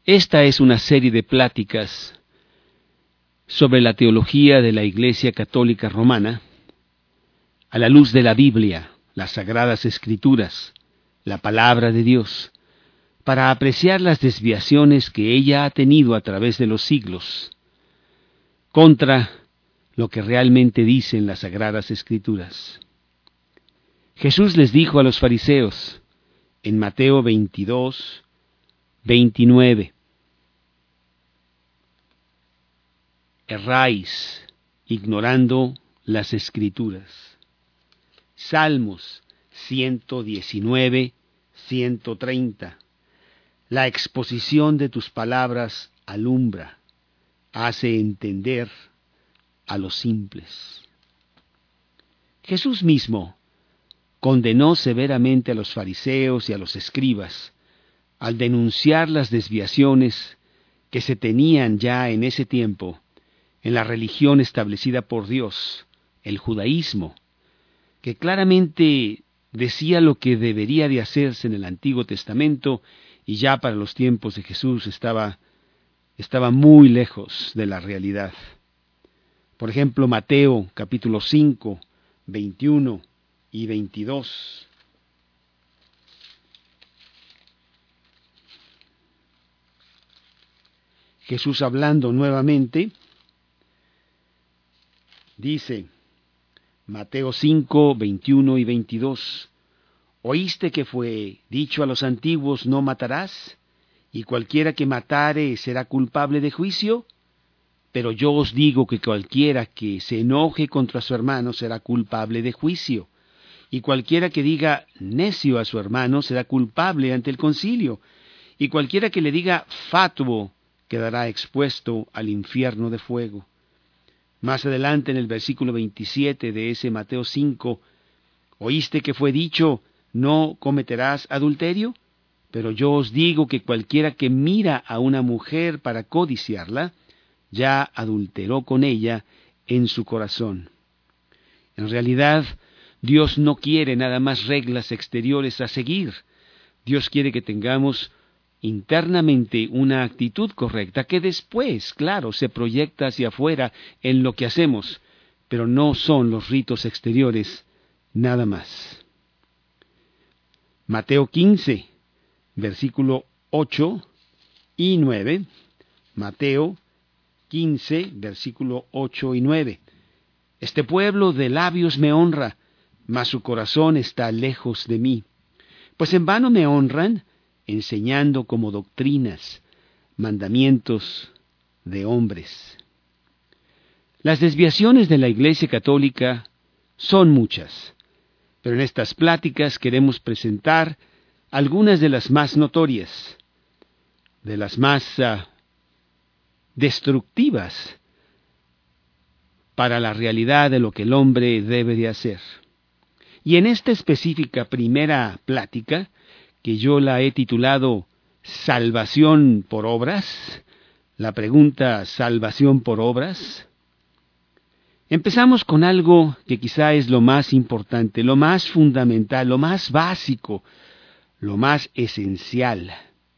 Esta es una serie de pláticas sobre la teología de la Iglesia Católica Romana, a la luz de la Biblia, las Sagradas Escrituras, la Palabra de Dios, para apreciar las desviaciones que ella ha tenido a través de los siglos, contra lo que realmente dicen las Sagradas Escrituras. Jesús les dijo a los fariseos, en Mateo 22, 29, erráis ignorando las Escrituras. Salmos 119, 130. La exposición de tus palabras alumbra, hace entender a los simples. Jesús mismo condenó severamente a los fariseos y a los escribas al denunciar las desviaciones que se tenían ya en ese tiempo en la religión establecida por Dios, el judaísmo, que claramente decía lo que debería de hacerse en el Antiguo Testamento y ya para los tiempos de Jesús estaba muy lejos de la realidad. Por ejemplo, Mateo capítulo 5, 21 y 22. Jesús hablando nuevamente, dice, Mateo 5, 21 y 22, ¿oíste que fue dicho a los antiguos, no matarás? Y cualquiera que matare será culpable de juicio. Pero yo os digo que cualquiera que se enoje contra su hermano será culpable de juicio. Y cualquiera que diga necio a su hermano será culpable ante el concilio. Y cualquiera que le diga fatuo quedará expuesto al infierno de fuego. Más adelante en el versículo 27 de ese Mateo 5, ¿oíste que fue dicho, no cometerás adulterio? Pero yo os digo que cualquiera que mira a una mujer para codiciarla, ya adulteró con ella en su corazón. En realidad, Dios no quiere nada más reglas exteriores a seguir. Dios quiere que tengamos internamente una actitud correcta que después, claro, se proyecta hacia afuera en lo que hacemos, pero no son los ritos exteriores nada más. Mateo 15, versículo 8 y 9. Mateo 15, versículo 8 y 9. Este pueblo de labios me honra, mas su corazón está lejos de mí. Pues en vano me honran, enseñando como doctrinas, mandamientos de hombres. Las desviaciones de la Iglesia Católica son muchas, pero en estas pláticas queremos presentar algunas de las más notorias, de las más destructivas para la realidad de lo que el hombre debe de hacer. Y en esta específica primera plática, que yo la he titulado Salvación por obras, la pregunta ¿salvación por obras? Empezamos con algo que quizá es lo más importante, lo más fundamental, lo más básico, lo más esencial.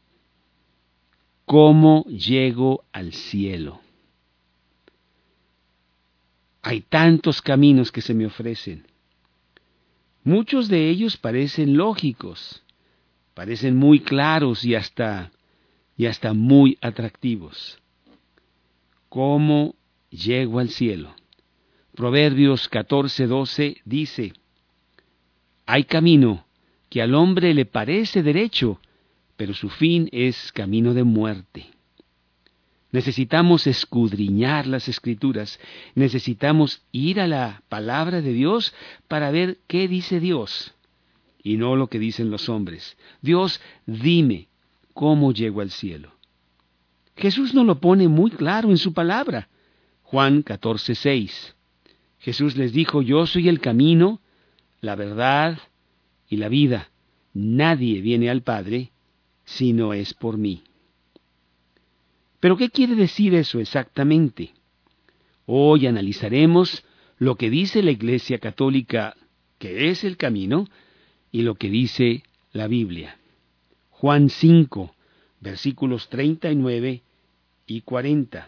¿Cómo llego al cielo? Hay tantos caminos que se me ofrecen. Muchos de ellos parecen lógicos, parecen muy claros y hasta muy atractivos. ¿Cómo llego al cielo? Proverbios 14:12 dice, hay camino que al hombre le parece derecho, pero su fin es camino de muerte. Necesitamos escudriñar las Escrituras, necesitamos ir a la palabra de Dios para ver qué dice Dios, y no lo que dicen los hombres. Dios, dime, ¿cómo llego al cielo? Jesús nos lo pone muy claro en su palabra. Juan 14:6. Jesús les dijo, yo soy el camino, la verdad y la vida. Nadie viene al Padre si no es por mí. ¿Pero qué quiere decir eso exactamente? Hoy analizaremos lo que dice la Iglesia Católica, que es el camino, y lo que dice la Biblia. Juan 5, versículos 39 y 40.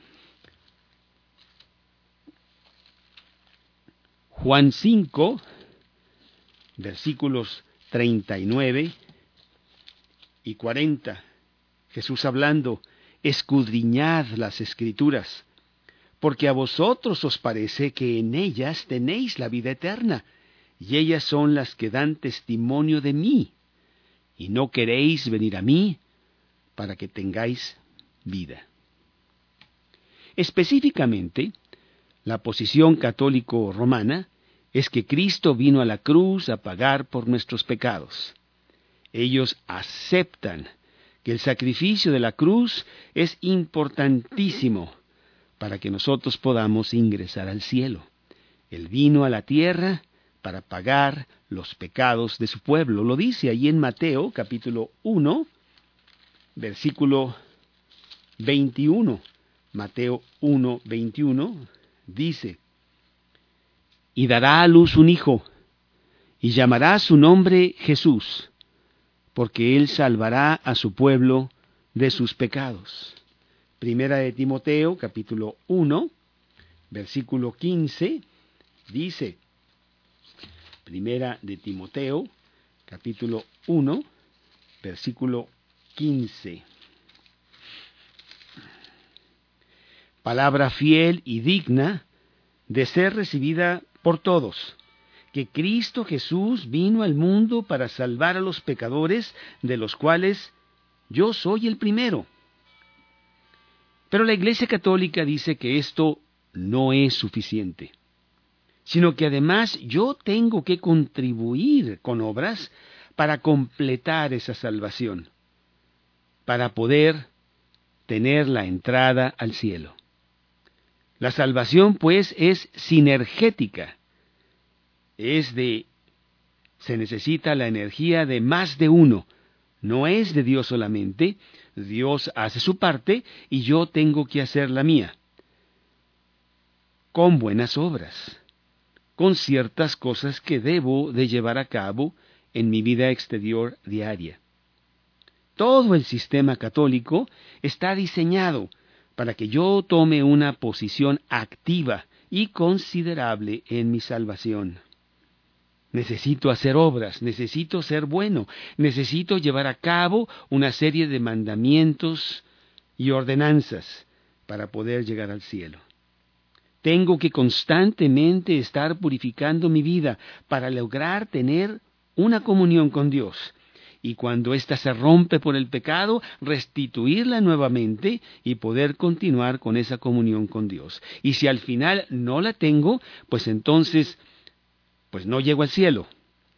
Juan 5, versículos 39 y 40. Jesús hablando: escudriñad las Escrituras, porque a vosotros os parece que en ellas tenéis la vida eterna, y ellas son las que dan testimonio de mí, y no queréis venir a mí para que tengáis vida. Específicamente, la posición católico-romana es que Cristo vino a la cruz a pagar por nuestros pecados. Ellos aceptan que el sacrificio de la cruz es importantísimo para que nosotros podamos ingresar al cielo. Él vino a la tierra para pagar los pecados de su pueblo. Lo dice ahí en Mateo capítulo 1, versículo 21. Mateo 1, 21 dice: y dará a luz un hijo, y llamará su nombre Jesús, porque él salvará a su pueblo de sus pecados. Primera de Timoteo, capítulo 1, versículo 15, dice, Primera de Timoteo, capítulo 1, versículo 15. Palabra fiel y digna de ser recibida por todos, que Cristo Jesús vino al mundo para salvar a los pecadores, de los cuales yo soy el primero. Pero la Iglesia Católica dice que esto no es suficiente, sino que además yo tengo que contribuir con obras para completar esa salvación, para poder tener la entrada al cielo. La salvación, pues, es sinergética. Se necesita la energía de más de uno. No es de Dios solamente. Dios hace su parte y yo tengo que hacer la mía. Con buenas obras, con ciertas cosas que debo de llevar a cabo en mi vida exterior diaria. Todo el sistema católico está diseñado para que yo tome una posición activa y considerable en mi salvación. Necesito hacer obras, necesito ser bueno, necesito llevar a cabo una serie de mandamientos y ordenanzas para poder llegar al cielo. Tengo que constantemente estar purificando mi vida para lograr tener una comunión con Dios. Y cuando ésta se rompe por el pecado, restituirla nuevamente y poder continuar con esa comunión con Dios. Y si al final no la tengo, pues entonces, pues no llego al cielo.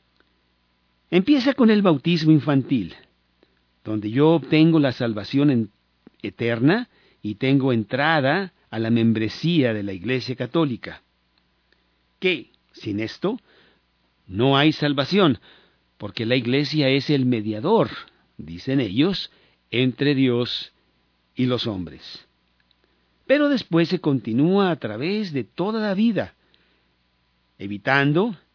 Empieza con el bautismo infantil, donde yo obtengo la salvación eterna y tengo entrada a la membresía de la Iglesia Católica. Que, sin esto, no hay salvación, porque la Iglesia es el mediador, dicen ellos, entre Dios y los hombres. Pero después se continúa a través de toda la vida, evitando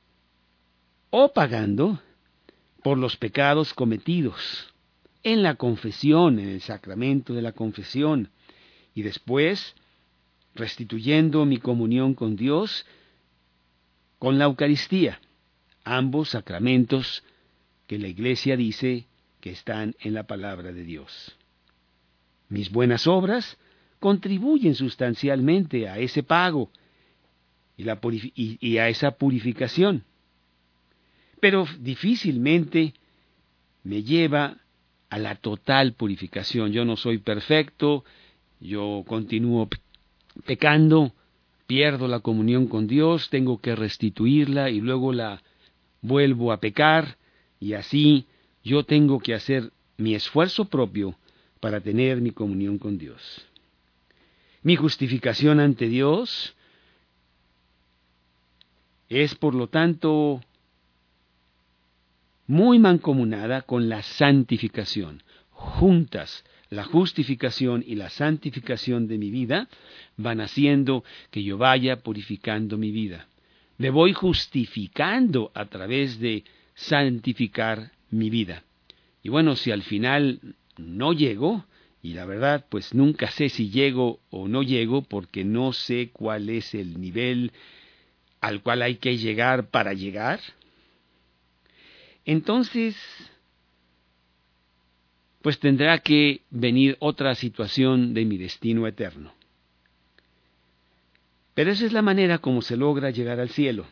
o pagando por los pecados cometidos en la confesión, en el sacramento de la confesión, y después restituyendo mi comunión con Dios con la Eucaristía, ambos sacramentos que la Iglesia dice que están en la palabra de Dios. Mis buenas obras contribuyen sustancialmente a ese pago y a esa purificación, pero difícilmente me lleva a la total purificación. Yo no soy perfecto, yo continúo pecando, pierdo la comunión con Dios, tengo que restituirla y luego la vuelvo a pecar, y así yo tengo que hacer mi esfuerzo propio para tener mi comunión con Dios. Mi justificación ante Dios es, por lo tanto, muy mancomunada con la santificación. Juntas, la justificación y la santificación de mi vida van haciendo que yo vaya purificando mi vida. Me voy justificando a través de santificar mi vida. Y bueno, si al final no llego, Y la verdad, pues nunca sé si llego o no llego, porque no sé cuál es el nivel al cual hay que llegar para llegar. Entonces, pues tendrá que venir otra situación de mi destino eterno. Pero esa es la manera como se logra llegar al cielo.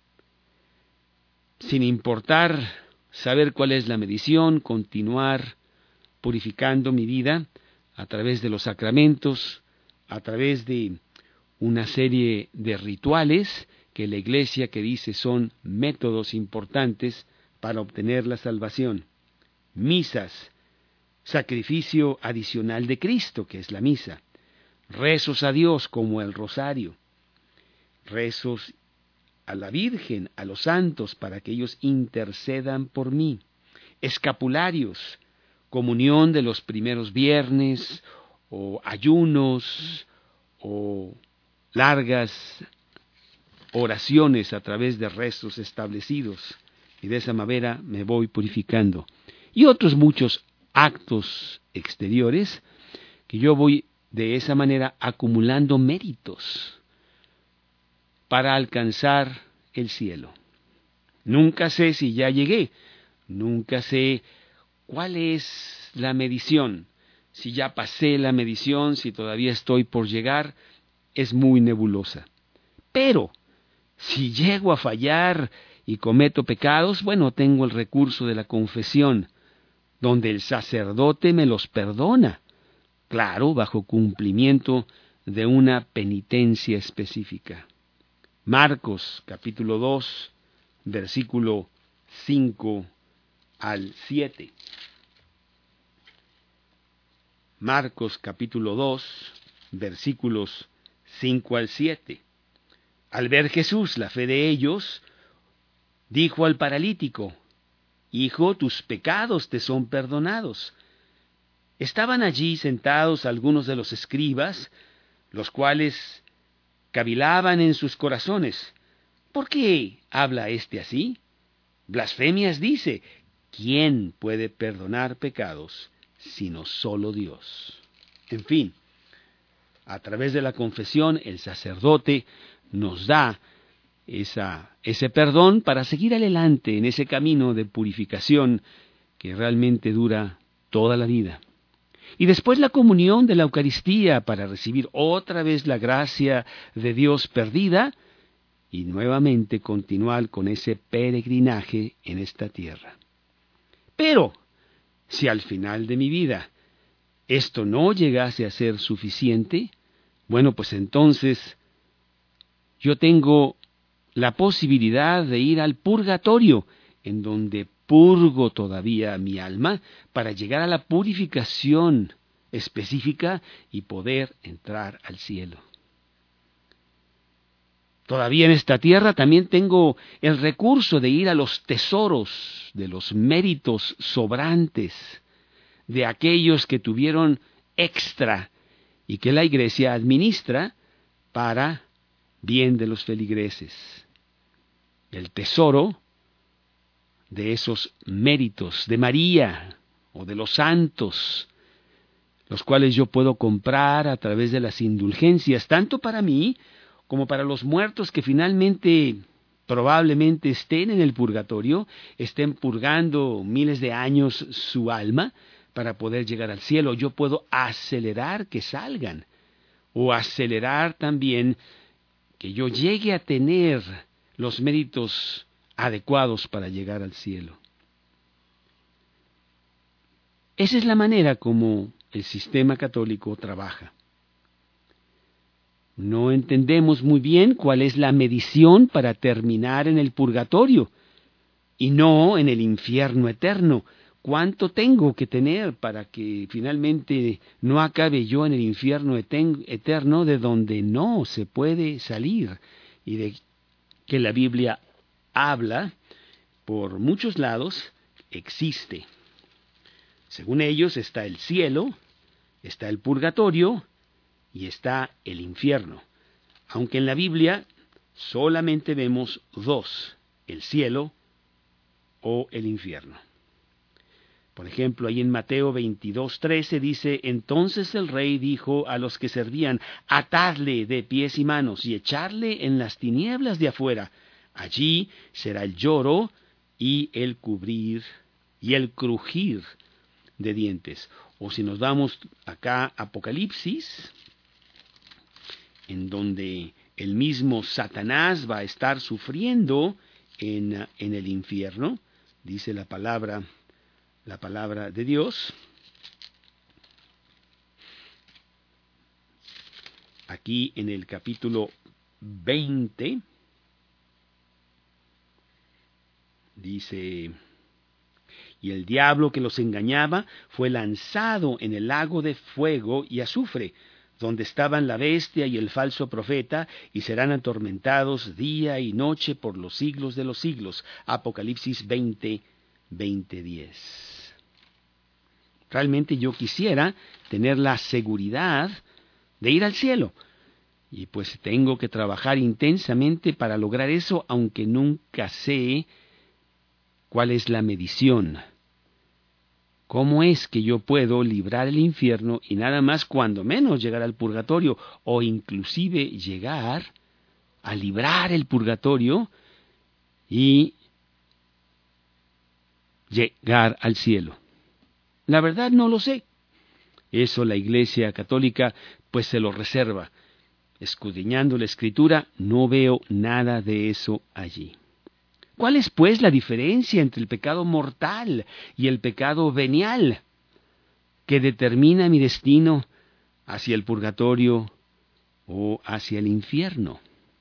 Sin importar saber cuál es la medición, continuar purificando mi vida a través de los sacramentos, a través de una serie de rituales que la Iglesia que dice son métodos importantes para obtener la salvación. Misas, sacrificio adicional de Cristo, que es la misa. Rezos a Dios como el rosario. Rezos a la Virgen, a los santos, para que ellos intercedan por mí. Escapularios, comunión de los primeros viernes, o ayunos, o largas oraciones a través de rezos establecidos, y de esa manera me voy purificando. Y otros muchos actos exteriores que yo voy de esa manera acumulando méritos para alcanzar el cielo. Nunca sé si ya llegué, nunca sé cuál es la medición, si ya pasé la medición, si todavía estoy por llegar, es muy nebulosa. Pero si llego a fallar y cometo pecados, bueno, tengo el recurso de la confesión, donde el sacerdote me los perdona, claro, bajo cumplimiento de una penitencia específica. Marcos capítulo 2, versículo 5 al 7. Marcos capítulo 2, versículos 5 al 7. Al ver Jesús la fe de ellos, dijo al paralítico: Hijo, tus pecados te son perdonados. Estaban allí sentados algunos de los escribas, los cuales cavilaban en sus corazones: ¿por qué habla éste así? Blasfemias dice. ¿Quién puede perdonar pecados sino solo Dios? En fin, a través de la confesión, el sacerdote nos da ese perdón para seguir adelante en ese camino de purificación que realmente dura toda la vida. Y después la comunión de la Eucaristía para recibir otra vez la gracia de Dios perdida y nuevamente continuar con ese peregrinaje en esta tierra. Pero, si al final de mi vida esto no llegase a ser suficiente, bueno, pues entonces yo tengo la posibilidad de ir al purgatorio, en donde purgo todavía mi alma para llegar a la purificación específica y poder entrar al cielo. Todavía en esta tierra también tengo el recurso de ir a los tesoros de los méritos sobrantes, de aquellos que tuvieron extra y que la Iglesia administra para bien de los feligreses. El tesoro de esos méritos de María o de los santos, los cuales yo puedo comprar a través de las indulgencias, tanto para mí como para los muertos que finalmente probablemente estén en el purgatorio, estén purgando miles de años su alma para poder llegar al cielo. Yo puedo acelerar que salgan, o acelerar también que yo llegue a tener los méritos adecuados para llegar al cielo. Esa es la manera como el sistema católico trabaja. No entendemos muy bien cuál es la medición para terminar en el purgatorio y no en el infierno eterno. ¿Cuánto tengo que tener para que finalmente no acabe yo en el infierno eterno de donde no se puede salir? Y de que la Biblia habla por muchos lados, existe. Según ellos está el cielo, está el purgatorio y está el infierno. Aunque en la Biblia solamente vemos dos, el cielo o el infierno. Por ejemplo, ahí en Mateo 22:13 dice: entonces el rey dijo a los que servían: atadle de pies y manos y echarle en las tinieblas de afuera. Allí será el lloro y el crujir de dientes. O si nos vamos acá a Apocalipsis, en donde el mismo Satanás va a estar sufriendo en el infierno, dice la palabra de Dios. Aquí en el capítulo 20, dice: y el diablo que los engañaba fue lanzado en el lago de fuego y azufre, donde estaban la bestia y el falso profeta, y serán atormentados día y noche por los siglos de los siglos. Apocalipsis 20:10. Realmente yo quisiera tener la seguridad de ir al cielo, y pues tengo que trabajar intensamente para lograr eso, aunque nunca sé cuál es la medición. ¿Cómo es que yo puedo librar el infierno y nada más cuando menos llegar al purgatorio, o inclusive llegar a librar el purgatorio y llegar al cielo? La verdad no lo sé. Eso la Iglesia Católica pues se lo reserva. Escudriñando la Escritura no veo nada de eso allí. ¿Cuál es pues la diferencia entre el pecado mortal y el pecado venial que determina mi destino hacia el purgatorio o hacia el infierno?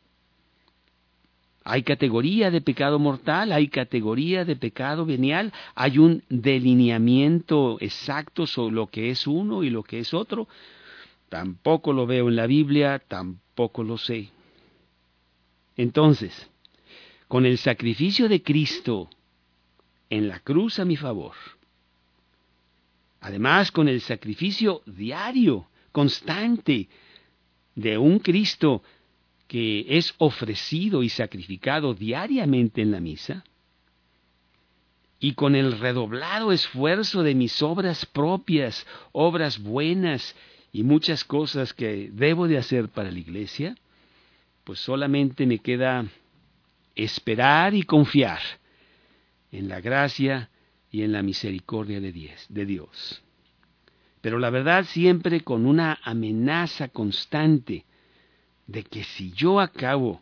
Hay categoría de pecado mortal, hay categoría de pecado venial, hay un delineamiento exacto sobre lo que es uno y lo que es otro. Tampoco lo veo en la Biblia, tampoco lo sé. Entonces, con el sacrificio de Cristo en la cruz a mi favor, además con el sacrificio diario, constante, de un Cristo que es ofrecido y sacrificado diariamente en la misa, y con el redoblado esfuerzo de mis obras propias, obras buenas y muchas cosas que debo de hacer para la Iglesia, pues solamente me queda esperar y confiar en la gracia y en la misericordia de Dios. Pero la verdad siempre con una amenaza constante de que si yo acabo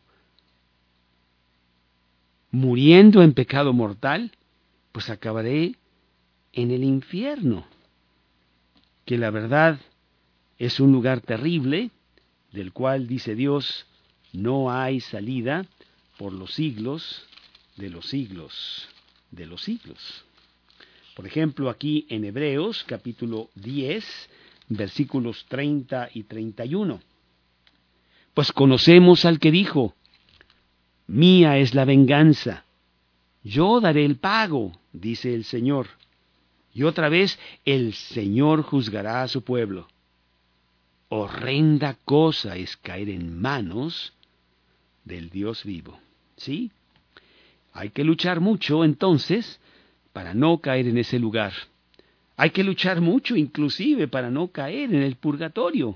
muriendo en pecado mortal, pues acabaré en el infierno, que la verdad es un lugar terrible, del cual dice Dios: no hay salida por los siglos de los siglos de los siglos. Por ejemplo, aquí en Hebreos capítulo 10, versículos 30 y 31. Pues conocemos al que dijo: mía es la venganza, yo daré el pago, dice el Señor. Y otra vez, el Señor juzgará a su pueblo. Horrenda cosa es caer en manos del Dios vivo. ¿Sí? Hay que luchar mucho, entonces, para no caer en ese lugar. Hay que luchar mucho, inclusive, para no caer en el purgatorio.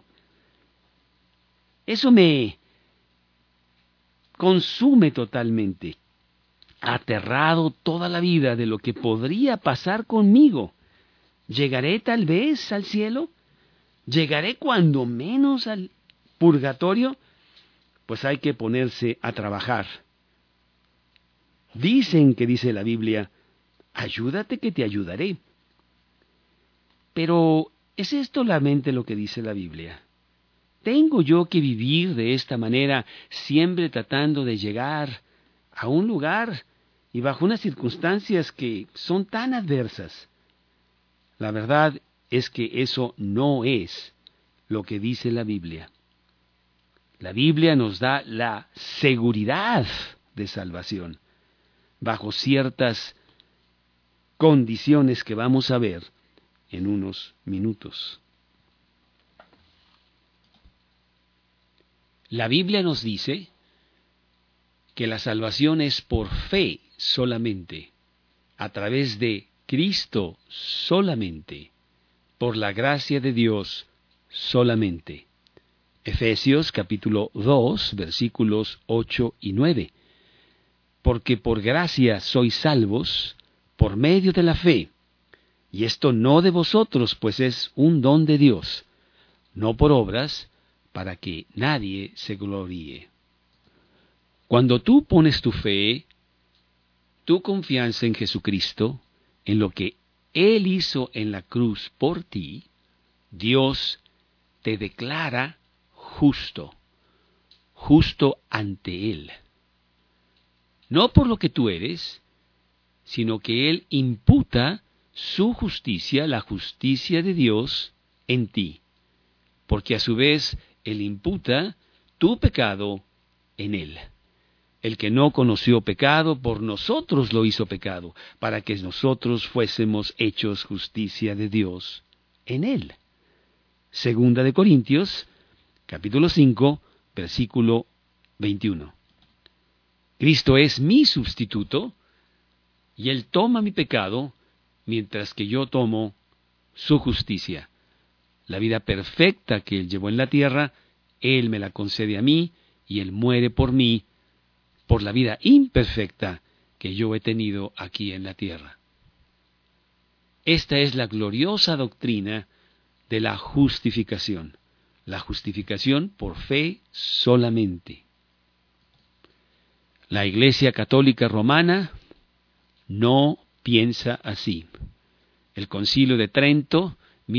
Eso me consume totalmente, aterrado toda la vida de lo que podría pasar conmigo. ¿Llegaré tal vez al cielo? ¿Llegaré cuando menos al purgatorio? Pues hay que ponerse a trabajar. Dicen que dice la Biblia: ayúdate que te ayudaré. Pero, ¿es esto realmente lo que dice la Biblia? ¿Tengo yo que vivir de esta manera, siempre tratando de llegar a un lugar y bajo unas circunstancias que son tan adversas? La verdad es que eso no es lo que dice la Biblia. La Biblia nos da la seguridad de salvación bajo ciertas condiciones que vamos a ver en unos minutos. La Biblia nos dice que la salvación es por fe solamente, a través de Cristo solamente, por la gracia de Dios solamente. Efesios capítulo 2, versículos 8 y 9. Porque por gracia sois salvos, por medio de la fe, y esto no de vosotros, pues es un don de Dios, no por obras, para que nadie se gloríe. Cuando tú pones tu fe, tu confianza en Jesucristo, en lo que Él hizo en la cruz por ti, Dios te declara justo, justo ante Él. No por lo que tú eres, sino que Él imputa su justicia, la justicia de Dios, en ti, porque a su vez Él imputa tu pecado en Él. El que no conoció pecado, por nosotros lo hizo pecado, para que nosotros fuésemos hechos justicia de Dios en Él. Segunda de Corintios, capítulo 5, versículo 21. Cristo es mi sustituto, y Él toma mi pecado, mientras que yo tomo su justicia. La vida perfecta que Él llevó en la tierra, Él me la concede a mí, y Él muere por mí, por la vida imperfecta que yo he tenido aquí en la tierra. Esta es la gloriosa doctrina de la justificación por fe solamente. La Iglesia Católica Romana no piensa así. El Concilio de Trento,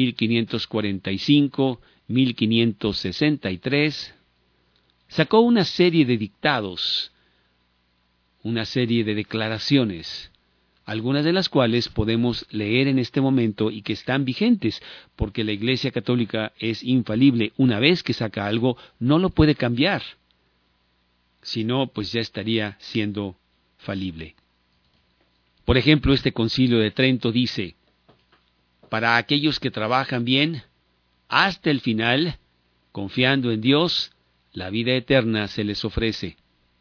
1545-1563, sacó una serie de dictados, una serie de declaraciones, algunas de las cuales podemos leer en este momento y que están vigentes, porque la Iglesia Católica es infalible. Una vez que saca algo, no lo puede cambiar. Si no, pues ya estaría siendo falible. Por ejemplo, este Concilio de Trento dice: para aquellos que trabajan bien, hasta el final, confiando en Dios, la vida eterna se les ofrece.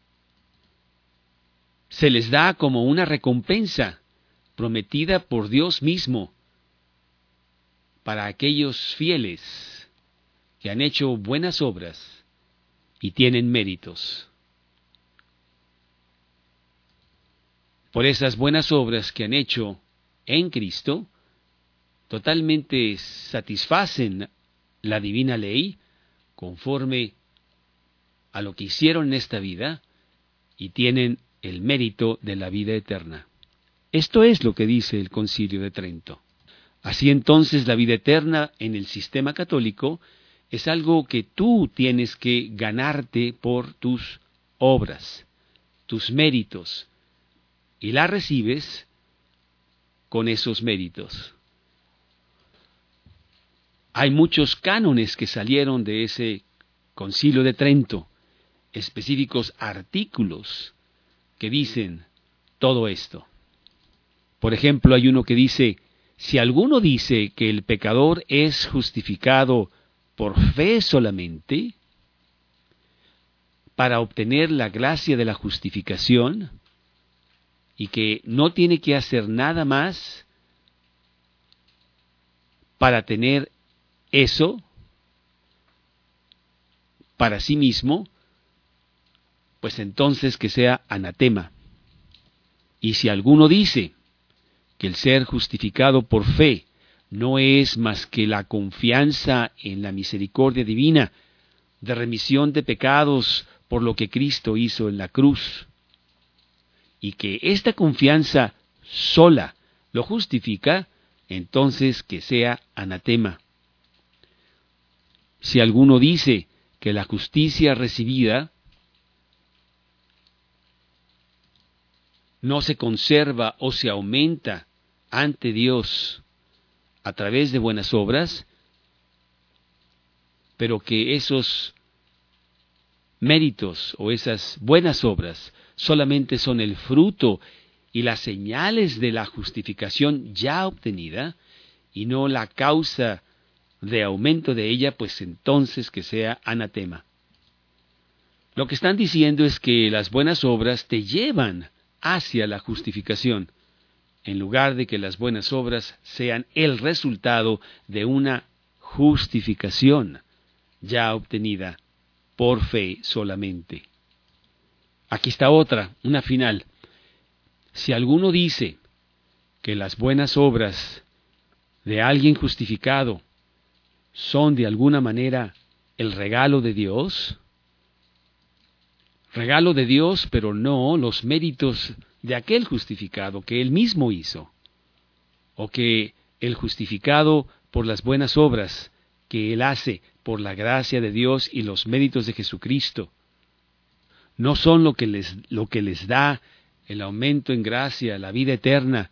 Se les da como una recompensa prometida por Dios mismo para aquellos fieles que han hecho buenas obras y tienen méritos. Por esas buenas obras que han hecho en Cristo, totalmente satisfacen la divina ley conforme a lo que hicieron en esta vida y tienen el mérito de la vida eterna. Esto es lo que dice el Concilio de Trento. Así entonces, la vida eterna en el sistema católico es algo que tú tienes que ganarte por tus obras, tus méritos, y la recibes con esos méritos. Hay muchos cánones que salieron de ese Concilio de Trento, específicos artículos que dicen todo esto. Por ejemplo, hay uno que dice: si alguno dice que el pecador es justificado por fe solamente, para obtener la gracia de la justificación, y que no tiene que hacer nada más para tener eso para sí mismo, pues entonces que sea anatema. Y si alguno dice que el ser justificado por fe no es más que la confianza en la misericordia divina de remisión de pecados por lo que Cristo hizo en la cruz, y que esta confianza sola lo justifica, entonces que sea anatema. Si alguno dice que la justicia recibida no se conserva o se aumenta ante Dios a través de buenas obras, pero que esos méritos o esas buenas obras solamente son el fruto y las señales de la justificación ya obtenida y no la causa de aumento de ella, pues entonces que sea anatema. Lo que están diciendo es que las buenas obras te llevan hacia la justificación en lugar de que las buenas obras sean el resultado de una justificación ya obtenida por fe solamente. Aquí está otra, una final. Si alguno dice que las buenas obras de alguien justificado son de alguna manera el regalo de Dios, pero no los méritos de aquel justificado que él mismo hizo, o que el justificado por las buenas obras que él hace por la gracia de Dios y los méritos de Jesucristo, no son lo que les da el aumento en gracia, la vida eterna,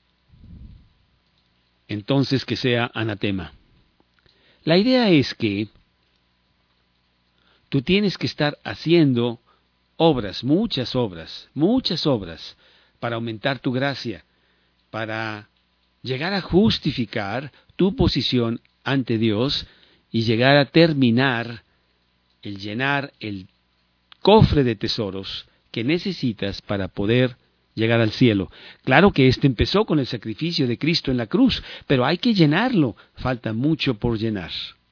entonces que sea anatema. La idea es que tú tienes que estar haciendo obras, muchas obras, para aumentar tu gracia, para llegar a justificar tu posición ante Dios y llegar a terminar el llenar el cofre de tesoros que necesitas para poder llegar al cielo. Claro que esto empezó con el sacrificio de Cristo en la cruz, pero hay que llenarlo, falta mucho por llenar.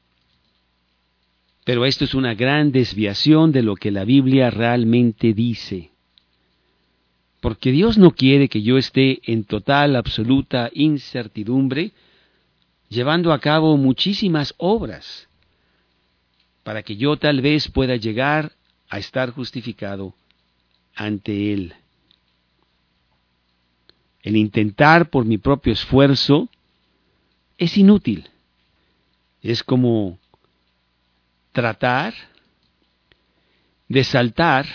Pero esto es una gran desviación de lo que la Biblia realmente dice. Porque Dios no quiere que yo esté en total, absoluta incertidumbre, llevando a cabo muchísimas obras, para que yo tal vez pueda llegar a estar justificado ante Él. El intentar por mi propio esfuerzo es inútil. Es como tratar de saltar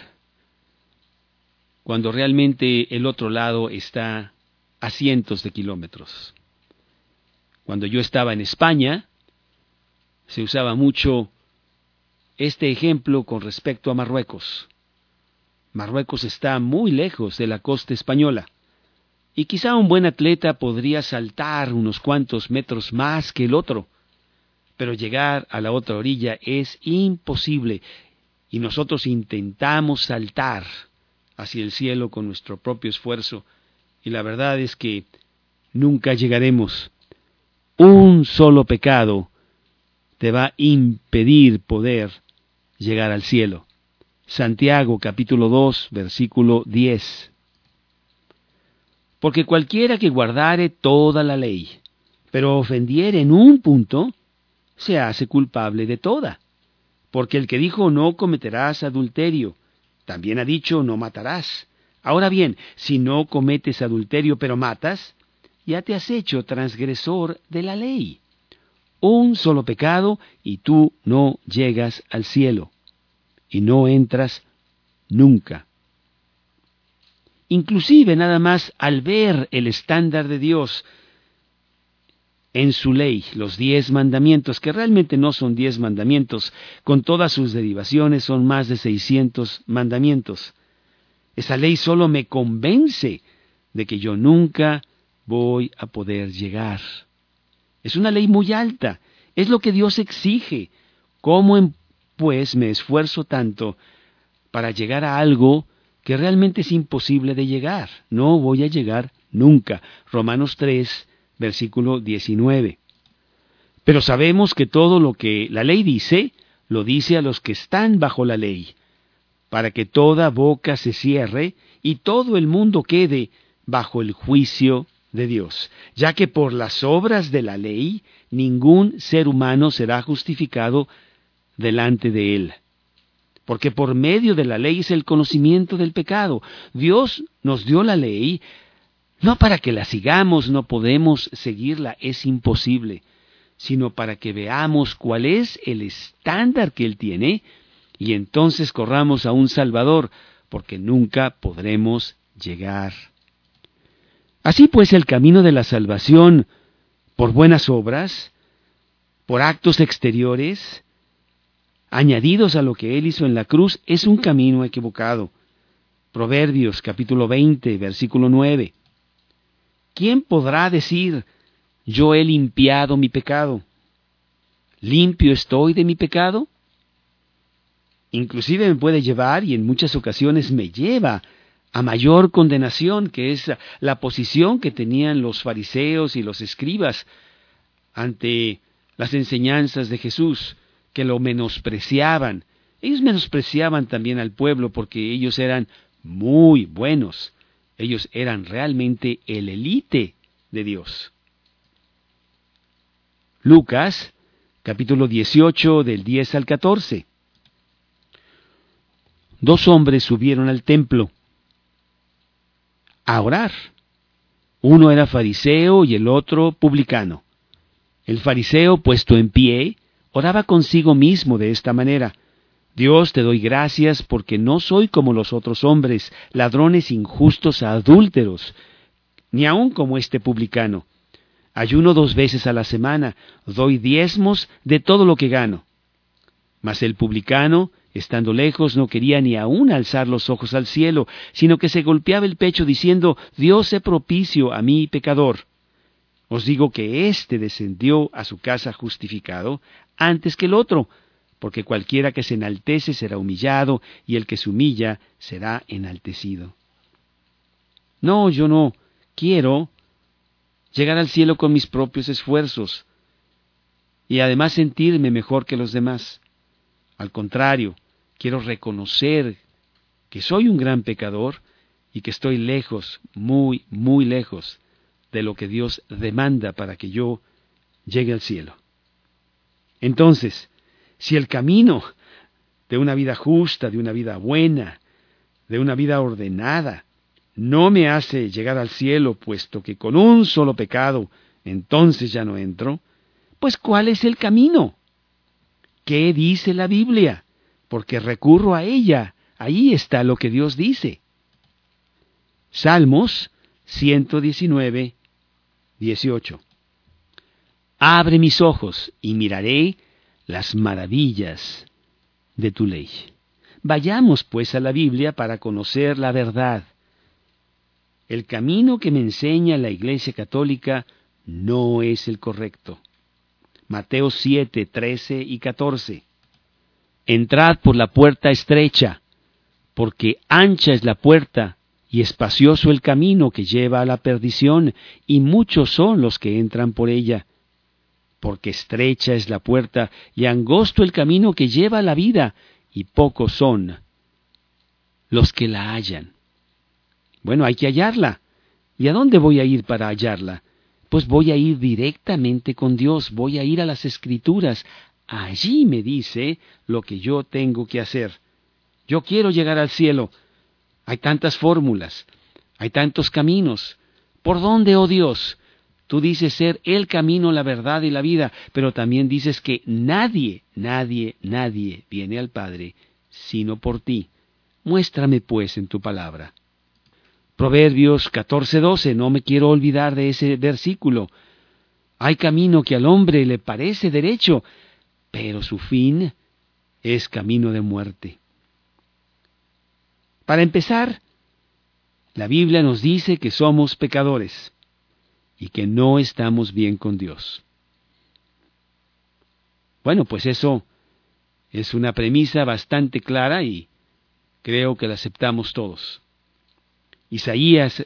cuando realmente el otro lado está a cientos de kilómetros. Cuando yo estaba en España, se usaba mucho este ejemplo con respecto a Marruecos. Marruecos está muy lejos de la costa española, y quizá un buen atleta podría saltar unos cuantos metros más que el otro, pero llegar a la otra orilla es imposible, y nosotros intentamos saltar hacia el cielo con nuestro propio esfuerzo, y la verdad es que nunca llegaremos. Un solo pecado te va a impedir poder llegar al cielo. Santiago capítulo 2, versículo 10. Porque cualquiera que guardare toda la ley, pero ofendiere en un punto, se hace culpable de toda. Porque el que dijo no cometerás adulterio, también ha dicho no matarás. Ahora bien, si no cometes adulterio pero matas, ya te has hecho transgresor de la ley. Un solo pecado y tú no llegas al cielo, y no entras nunca. Inclusive nada más al ver el estándar de Dios en su ley, los 10 mandamientos, que realmente no son 10 mandamientos, con todas sus derivaciones son más de 600 mandamientos. Esa ley solo me convence de que yo nunca voy a poder llegar. Es una ley muy alta, es lo que Dios exige. ¿Cómo pues me esfuerzo tanto para llegar a algo que realmente es imposible de llegar? No voy a llegar nunca. Romanos 3, versículo 19. Pero sabemos que todo lo que la ley dice, lo dice a los que están bajo la ley, para que toda boca se cierre y todo el mundo quede bajo el juicio de Dios, ya que por las obras de la ley ningún ser humano será justificado delante de él. Porque por medio de la ley es el conocimiento del pecado. Dios nos dio la ley no para que la sigamos, no podemos seguirla, es imposible, sino para que veamos cuál es el estándar que Él tiene y entonces corramos a un Salvador, porque nunca podremos llegar. Así pues, el camino de la salvación por buenas obras, por actos exteriores, añadidos a lo que Él hizo en la cruz, es un camino equivocado. Proverbios capítulo 20, versículo 9. ¿Quién podrá decir, yo he limpiado mi pecado? ¿Limpio estoy de mi pecado? Inclusive me puede llevar, y en muchas ocasiones me lleva, a mayor condenación, que es la posición que tenían los fariseos y los escribas ante las enseñanzas de Jesús, que lo menospreciaban. Ellos menospreciaban también al pueblo porque ellos eran muy buenos. Ellos eran realmente el élite de Dios. Lucas, capítulo 18, del 10 al 14. 2 hombres subieron al templo a orar. Uno era fariseo y el otro publicano. El fariseo, puesto en pie, oraba consigo mismo de esta manera: Dios, te doy gracias porque no soy como los otros hombres, ladrones, injustos, adúlteros, ni aun como este publicano. Ayuno 2 veces a la semana, doy diezmos de todo lo que gano. Mas el publicano, estando lejos, no quería ni aun alzar los ojos al cielo, sino que se golpeaba el pecho diciendo: Dios, sé propicio a mí, pecador. Os digo que éste descendió a su casa justificado antes que el otro, porque cualquiera que se enaltece será humillado, y el que se humilla será enaltecido. No, yo no quiero llegar al cielo con mis propios esfuerzos, y además sentirme mejor que los demás. Al contrario, quiero reconocer que soy un gran pecador y que estoy lejos, muy, muy lejos de lo que Dios demanda para que yo llegue al cielo. Entonces, si el camino de una vida justa, de una vida buena, de una vida ordenada, no me hace llegar al cielo, puesto que con un solo pecado entonces ya no entro, pues ¿cuál es el camino? ¿Qué dice la Biblia? Porque recurro a ella. Ahí está lo que Dios dice. Salmos 119, 18. Abre mis ojos y miraré las maravillas de tu ley. Vayamos pues a la Biblia para conocer la verdad. El camino que me enseña la Iglesia Católica no es el correcto. Mateo 7, 13 y 14. Entrad por la puerta estrecha, porque ancha es la puerta y espacioso el camino que lleva a la perdición, y muchos son los que entran por ella. Porque estrecha es la puerta y angosto el camino que lleva a la vida, y pocos son los que la hallan. Bueno, hay que hallarla. ¿Y a dónde voy a ir para hallarla? Pues voy a ir directamente con Dios, voy a ir a las Escrituras. Allí me dice lo que yo tengo que hacer. Yo quiero llegar al cielo. Hay tantas fórmulas, hay tantos caminos. ¿Por dónde, oh Dios? Tú dices ser el camino, la verdad y la vida, pero también dices que nadie viene al Padre sino por ti. Muéstrame pues en tu palabra. Proverbios 14:12, no me quiero olvidar de ese versículo. Hay camino que al hombre le parece derecho, pero su fin es camino de muerte. Para empezar, la Biblia nos dice que somos pecadores y que no estamos bien con Dios. Bueno, pues eso es una premisa bastante clara y creo que la aceptamos todos. Isaías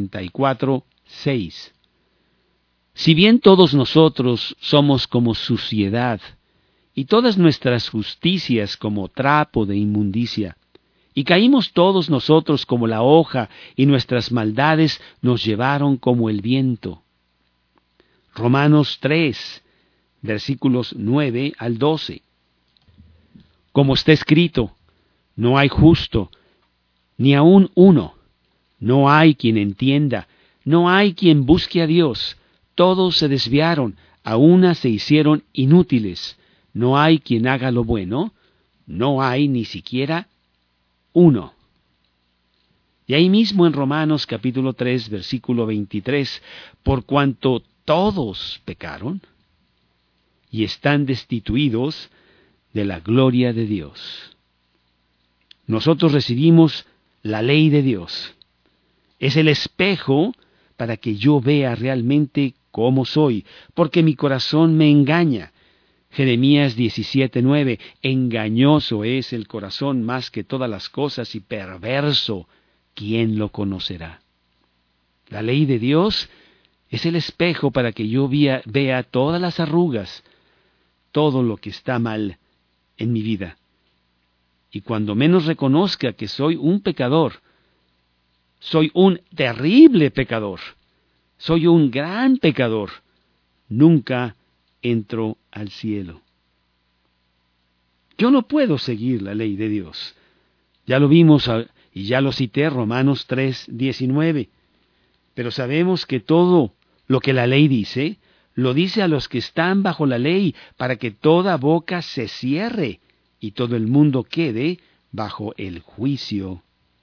64:6. Si bien todos nosotros somos como suciedad, y todas nuestras justicias como trapo de inmundicia, y caímos todos nosotros como la hoja, y nuestras maldades nos llevaron como el viento. Romanos 3, versículos 9 al 12. Como está escrito, no hay justo, ni aun uno. No hay quien entienda, no hay quien busque a Dios. Todos se desviaron, a una se hicieron inútiles. No hay quien haga lo bueno, no hay ni siquiera uno. Y ahí mismo en Romanos capítulo 3, versículo 23, por cuanto todos pecaron y están destituidos de la gloria de Dios. Nosotros recibimos la ley de Dios. Es el espejo para que yo vea realmente cómo soy, porque mi corazón me engaña. Jeremías 17:9, engañoso es el corazón más que todas las cosas y perverso, ¿quién lo conocerá? La ley de Dios es el espejo para que yo vea todas las arrugas, todo lo que está mal en mi vida. Y cuando menos reconozca que soy un pecador, soy un terrible pecador, soy un gran pecador, nunca entro al cielo. Yo no puedo seguir la ley de Dios. Ya lo vimos y ya lo cité, Romanos 3:19. Pero sabemos que todo lo que la ley dice, lo dice a los que están bajo la ley, para que toda boca se cierre y todo el mundo quede bajo el juicio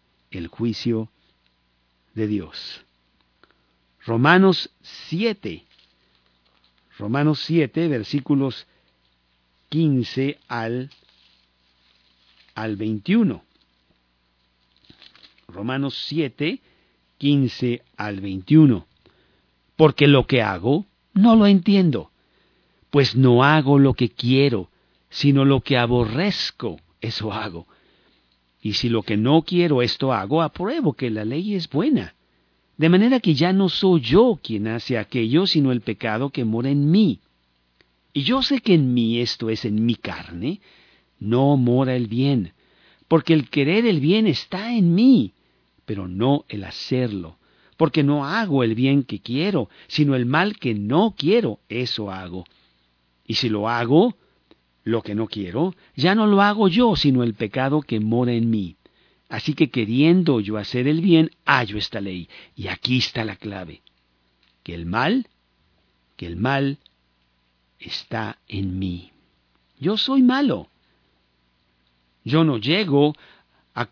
de Dios. Romanos 7, versículos 15 al 21. Romanos 7, 15 al 21. Porque lo que hago no lo entiendo, pues no hago lo que quiero, sino lo que aborrezco, eso hago. Y si lo que no quiero esto hago, apruebo que la ley es buena. De manera que ya no soy yo quien hace aquello, sino el pecado que mora en mí. Y yo sé que en mí, esto es, en mi carne, no mora el bien, porque el querer el bien está en mí, pero no el hacerlo. Porque no hago el bien que quiero, sino el mal que no quiero, eso hago. Y si lo hago, lo que no quiero, ya no lo hago yo, sino el pecado que mora en mí. Así que queriendo yo hacer el bien, hallo esta ley. Y aquí está la clave. Que el mal está en mí. Yo soy malo. Yo no llego a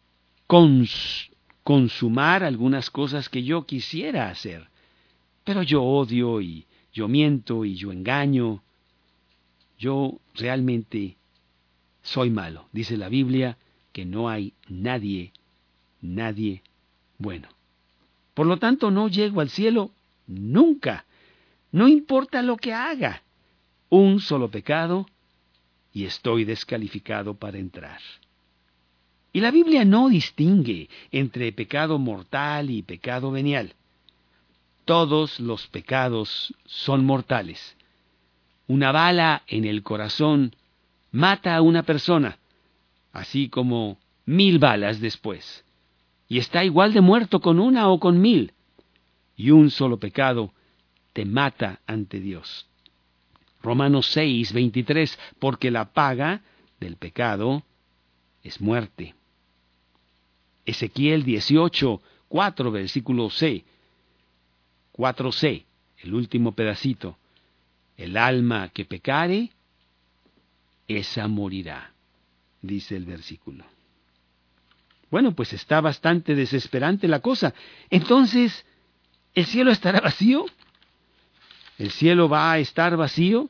consumar algunas cosas que yo quisiera hacer. Pero yo odio y yo miento y yo engaño. Yo realmente soy malo. Dice la Biblia que no hay nadie bueno. Por lo tanto, no llego al cielo nunca. No importa lo que haga. Un solo pecado y estoy descalificado para entrar. Y la Biblia no distingue entre pecado mortal y pecado venial. Todos los pecados son mortales. Una bala en el corazón mata a una persona, así como 1000 balas después. Y está igual de muerto con una o con 1000. Y un solo pecado te mata ante Dios. Romanos 6:23, porque la paga del pecado es muerte. Ezequiel 18:4, versículo C. 4c, el último pedacito. El alma que pecare, esa morirá, dice el versículo. Bueno, pues está bastante desesperante la cosa. Entonces, ¿el cielo estará vacío? ¿El cielo va a estar vacío?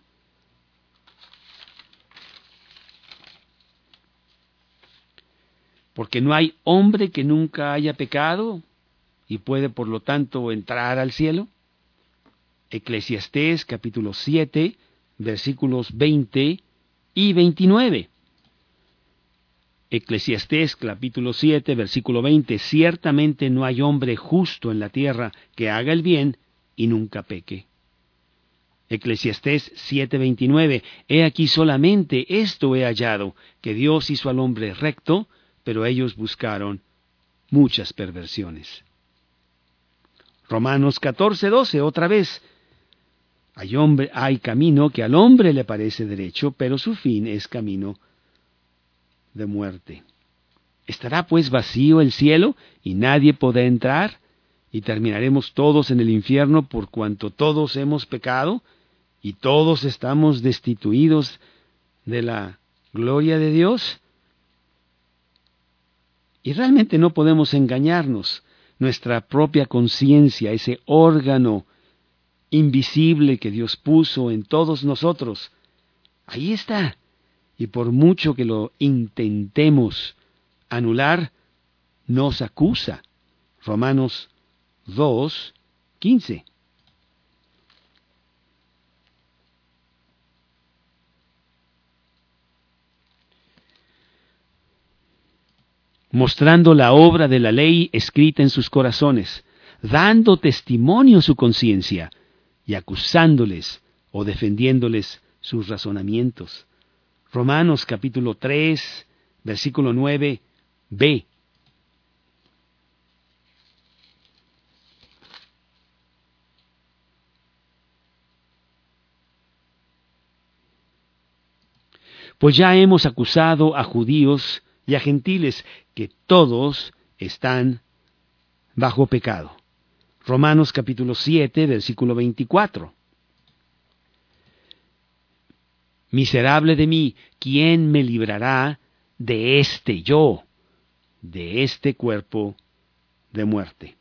Porque no hay hombre que nunca haya pecado y puede por lo tanto entrar al cielo. Eclesiastés capítulo 7, versículos 20 y 29. Eclesiastés capítulo 7, versículo 20. Ciertamente no hay hombre justo en la tierra que haga el bien y nunca peque. Eclesiastés 7:29. He aquí solamente esto he hallado, que Dios hizo al hombre recto, pero ellos buscaron muchas perversiones. Romanos 14:12, otra vez. Hay camino que al hombre le parece derecho, pero su fin es camino de muerte. ¿Estará pues vacío el cielo y nadie podrá entrar? ¿Y terminaremos todos en el infierno por cuanto todos hemos pecado y todos estamos destituidos de la gloria de Dios? Y realmente no podemos engañarnos. Nuestra propia conciencia, ese órgano invisible que Dios puso en todos nosotros, ahí está. Y por mucho que lo intentemos anular, nos acusa. Romanos 2:15. mostrando la obra de la ley escrita en sus corazones, dando testimonio en su conciencia y acusándoles o defendiéndoles sus razonamientos. Romanos capítulo 3, versículo 9b. Pues ya hemos acusado a judíos y a gentiles que todos están bajo pecado. Romanos capítulo 7, versículo 24. Miserable de mí, ¿quién me librará de este yo, de este cuerpo de muerte?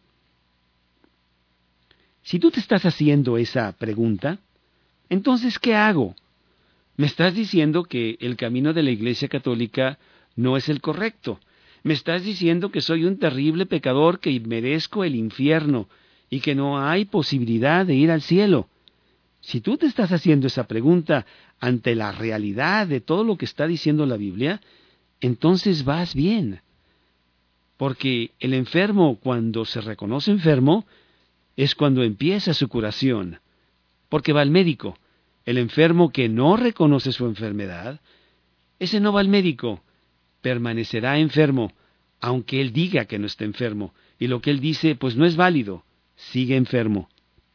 Si tú te estás haciendo esa pregunta, entonces, ¿qué hago? Me estás diciendo que el camino de la Iglesia Católica no es el correcto. Me estás diciendo que soy un terrible pecador que merezco el infierno y que no hay posibilidad de ir al cielo. Si tú te estás haciendo esa pregunta ante la realidad de todo lo que está diciendo la Biblia, entonces vas bien. Porque el enfermo, cuando se reconoce enfermo, es cuando empieza su curación. Porque va al médico. El enfermo que no reconoce su enfermedad, ese no va al médico, permanecerá enfermo, aunque él diga que no está enfermo, y lo que él dice pues no es válido, sigue enfermo.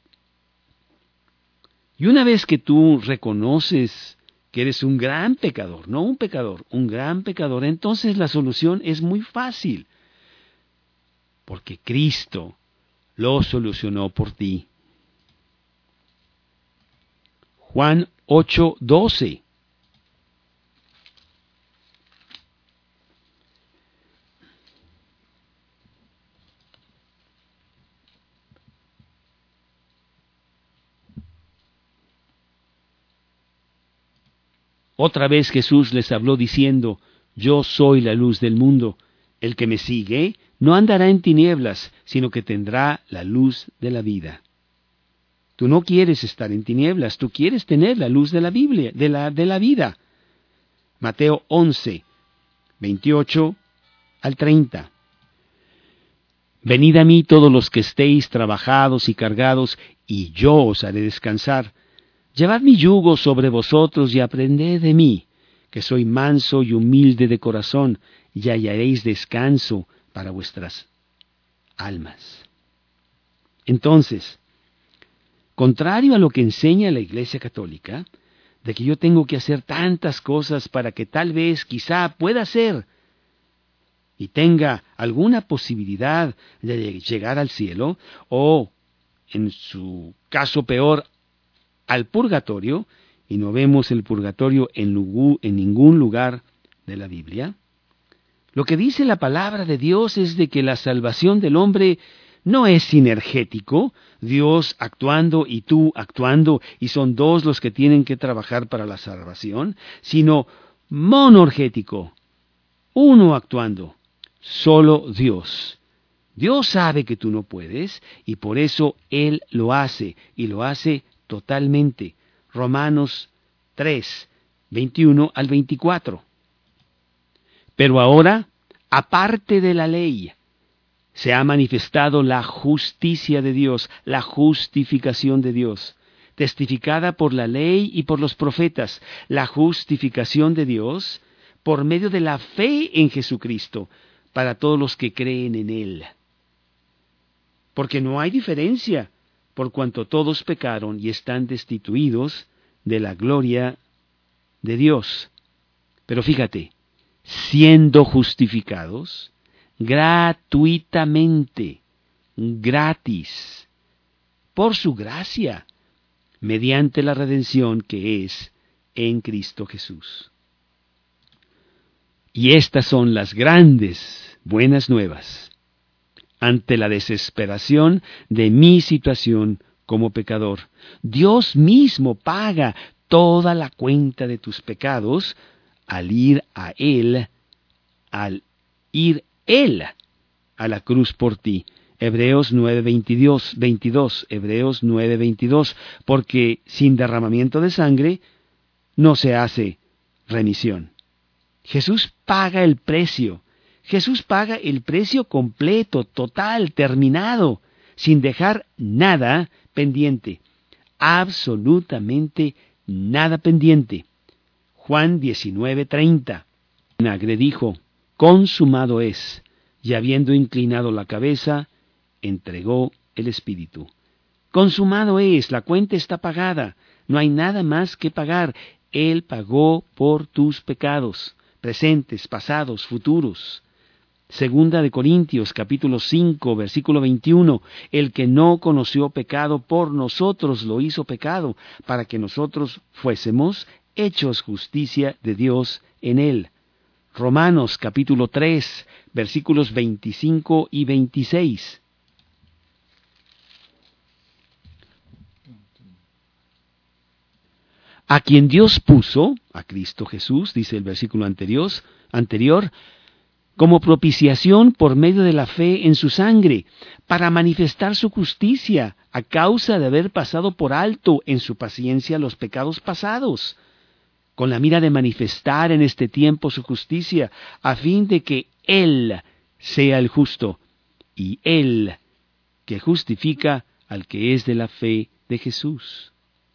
Y una vez que tú reconoces que eres un gran pecador, no un pecador, un gran pecador, entonces la solución es muy fácil, porque Cristo lo solucionó por ti. Juan 8:12. Otra vez Jesús les habló diciendo, yo soy la luz del mundo. El que me sigue no andará en tinieblas, sino que tendrá la luz de la vida. Tú no quieres estar en tinieblas, tú quieres tener la luz de la Biblia, de la vida. Mateo 11, 28 al 30. Venid a mí todos los que estéis trabajados y cargados, y yo os haré descansar. Llevad mi yugo sobre vosotros y aprended de mí, que soy manso y humilde de corazón, y hallaréis descanso para vuestras almas. Entonces, contrario a lo que enseña la Iglesia Católica, de que yo tengo que hacer tantas cosas para que tal vez, quizá, pueda ser y tenga alguna posibilidad de llegar al cielo, o, en su caso peor, al purgatorio, y no vemos el purgatorio en ningún lugar de la Biblia. Lo que dice la palabra de Dios es de que la salvación del hombre no es sinergético, Dios actuando y tú actuando, y son dos los que tienen que trabajar para la salvación, sino monorgético, uno actuando, solo Dios. Dios sabe que tú no puedes, y por eso Él lo hace, y lo hace totalmente. Romanos 3, 21 al 24. Pero ahora, aparte de la ley, se ha manifestado la justicia de Dios, la justificación de Dios, testificada por la ley y por los profetas, la justificación de Dios por medio de la fe en Jesucristo, para todos los que creen en Él. Porque no hay diferencia, por cuanto todos pecaron y están destituidos de la gloria de Dios. Pero fíjate, siendo justificados gratuitamente, gratis, por su gracia, mediante la redención que es en Cristo Jesús. Y estas son las grandes buenas nuevas ante la desesperación de mi situación como pecador. Dios mismo paga toda la cuenta de tus pecados al ir a Él, al ir Él a la cruz por ti. Hebreos 9:22, Hebreos 9:22, porque sin derramamiento de sangre no se hace remisión. Jesús paga el precio, Jesús paga el precio completo, total, terminado, sin dejar nada pendiente. Absolutamente nada pendiente. Juan 19:30. Vinagre dijo, consumado es, y habiendo inclinado la cabeza, entregó el espíritu. Consumado es, la cuenta está pagada, no hay nada más que pagar. Él pagó por tus pecados, presentes, pasados, futuros. Segunda de Corintios, capítulo 5, versículo 21, el que no conoció pecado por nosotros lo hizo pecado, para que nosotros fuésemos hechos justicia de Dios en él. Romanos, capítulo 3, versículos 25 y 26. A quien Dios puso, a Cristo Jesús, dice el versículo anterior, como propiciación por medio de la fe en su sangre, para manifestar su justicia, a causa de haber pasado por alto en su paciencia los pecados pasados, con la mira de manifestar en este tiempo su justicia, a fin de que Él sea el justo, y Él que justifica al que es de la fe de Jesús.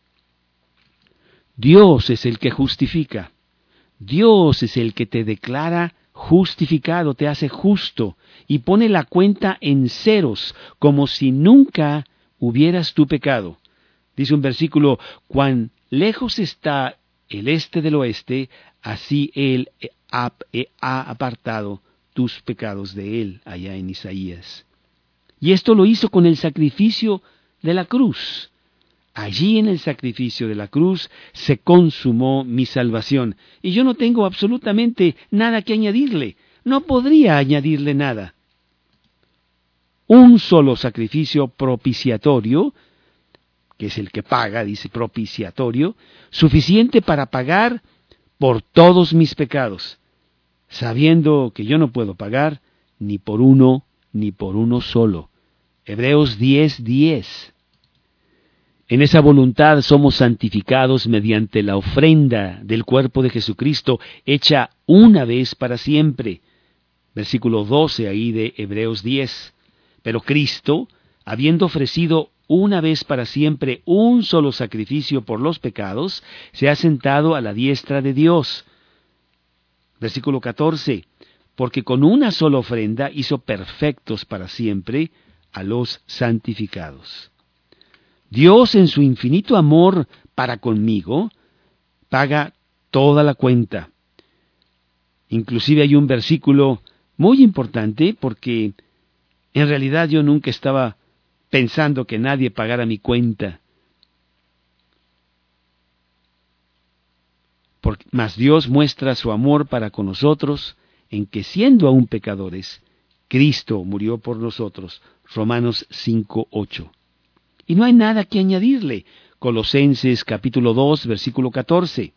Dios es el que justifica. Dios es el que te declara justificado, te hace justo y pone la cuenta en ceros, como si nunca hubieras tú pecado. Dice un versículo, cuán lejos está el este del oeste, así Él ha apartado tus pecados de Él, allá en Isaías. Y esto lo hizo con el sacrificio de la cruz. Allí en el sacrificio de la cruz se consumó mi salvación, y yo no tengo absolutamente nada que añadirle, no podría añadirle nada. Un solo sacrificio propiciatorio, que es el que paga, dice propiciatorio, suficiente para pagar por todos mis pecados, sabiendo que yo no puedo pagar ni por uno solo. Hebreos 10:10. En esa voluntad somos santificados mediante la ofrenda del cuerpo de Jesucristo, hecha una vez para siempre. Versículo 12 ahí de Hebreos 10. Pero Cristo, habiendo ofrecido una vez para siempre un solo sacrificio por los pecados, se ha sentado a la diestra de Dios. Versículo 14. Porque con una sola ofrenda hizo perfectos para siempre a los santificados. Dios, en su infinito amor para conmigo, paga toda la cuenta. Inclusive hay un versículo muy importante porque en realidad yo nunca estaba pensando que nadie pagara mi cuenta. Mas Dios muestra su amor para con nosotros en que siendo aún pecadores, Cristo murió por nosotros. Romanos 5:8. Y no hay nada que añadirle. Colosenses capítulo 2, versículo 14.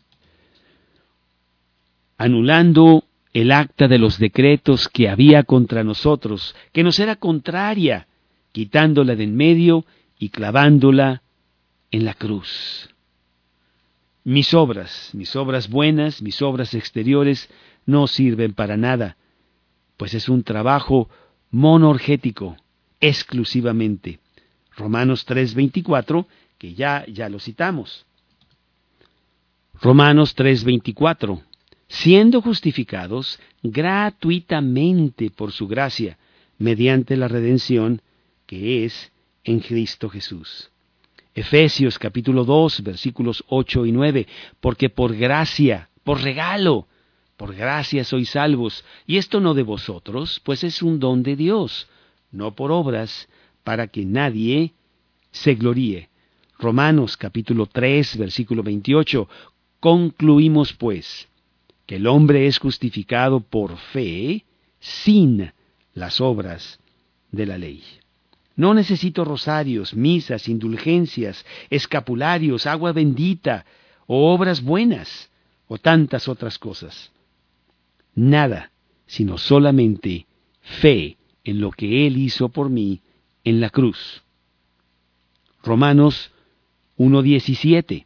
Anulando el acta de los decretos que había contra nosotros, que nos era contraria, quitándola de en medio y clavándola en la cruz. Mis obras buenas, mis obras exteriores, no sirven para nada, pues es un trabajo monorgético, exclusivamente. Romanos 3:24, que ya lo citamos. Romanos 3:24, siendo justificados gratuitamente por su gracia, mediante la redención que es en Cristo Jesús. Efesios capítulo 2, versículos 8 y 9, porque por gracia, por regalo, por gracia sois salvos, y esto no de vosotros, pues es un don de Dios, no por obras, para que nadie se gloríe. Romanos capítulo 3, versículo 28, concluimos pues que el hombre es justificado por fe sin las obras de la ley. No necesito rosarios, misas, indulgencias, escapularios, agua bendita, o obras buenas, o tantas otras cosas. Nada, sino solamente fe en lo que Él hizo por mí en la cruz. Romanos 1:17.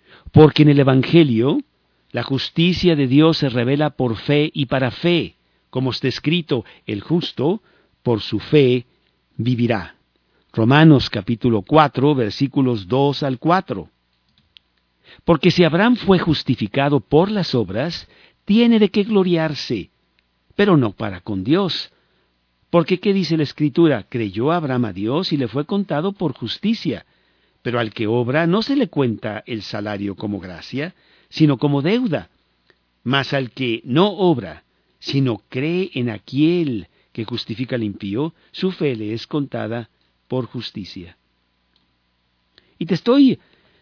Porque en el Evangelio la justicia de Dios se revela por fe y para fe, como está escrito, el justo por su fe vivirá. Romanos capítulo 4, versículos 2 al 4. Porque si Abraham fue justificado por las obras, tiene de qué gloriarse, pero no para con Dios. Porque ¿qué dice la Escritura? Creyó Abraham a Dios y le fue contado por justicia. Pero al que obra no se le cuenta el salario como gracia, sino como deuda. Mas al que no obra, sino cree en aquel que justifica al impío, su fe le es contada por justicia. Y te estoy